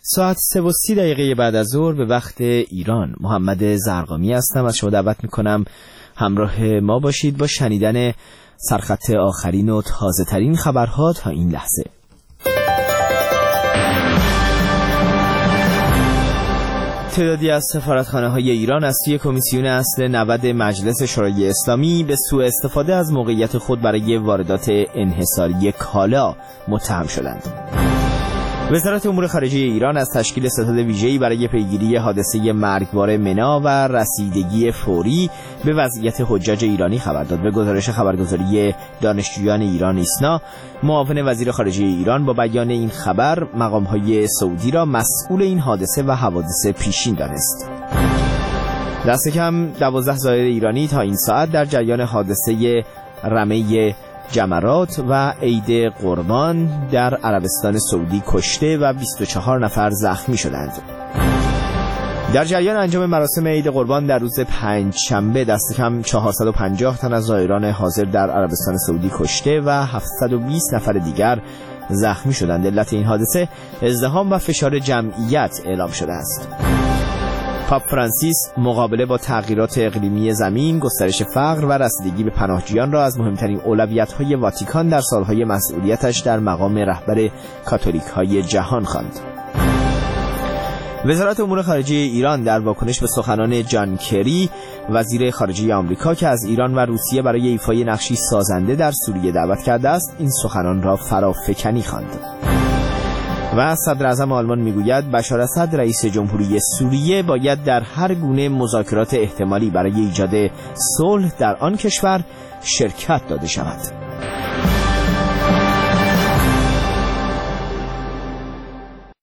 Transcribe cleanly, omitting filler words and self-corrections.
ساعت 3:30 بعد از ظهر به وقت ایران. محمد زرقامی هستم. از شما دعوت میکنم همراه ما باشید با شنیدن سرخط آخرین و تازه ترین خبرها تا این لحظه. تعدادی از سفارتخانه‌های ایران از سوی کمیسیون اصل 90 مجلس شورای اسلامی به سوء استفاده از موقعیت خود برای واردات انحصاری کالا متهم شدند. وزارت امور خارجه ایران از تشکیل ستاد ویژه‌ای برای پیگیری حادثه مرگبار منا و رسیدگی فوری به وضعیت حجاج ایرانی خبر داد. به گزارش خبرگزاری دانشجویان ایران ایسنا، معاون وزیر خارجه ایران با بیان این خبر مقام‌های سعودی را مسئول این حادثه و حوادث پیشین دانست. دست کم 12 زائر ایرانی تا این ساعت در جریان حادثه رمه جمرات و عید قربان در عربستان سعودی کشته و 24 نفر زخمی شدند. در جریان انجام مراسم عید قربان در روز پنجشنبه دست کم 450 تن از زائران حاضر در عربستان سعودی کشته و 720 نفر دیگر زخمی شدند. علت این حادثه ازدحام و فشار جمعیت اعلام شده است. پاپ فرانسیس مقابله با تغییرات اقلیمی زمین، گسترش فقر و رسیدگی به پناهجویان را از مهمترین اولویت‌های واتیکان در سالهای مسئولیتش در مقام رهبر کاتولیک‌های جهان خواند. وزارت امور خارجه ایران در واکنش به سخنان جان کری، وزیر خارجه آمریکا که از ایران و روسیه برای ایفای نقشی سازنده در سوریه دعوت کرده است، این سخنان را فرافکنی خواند. و صدر اعظم آلمان میگوید بشار اسد رئیس جمهوری سوریه باید در هر گونه مذاکرات احتمالی برای ایجاد صلح در آن کشور شرکت داده شود.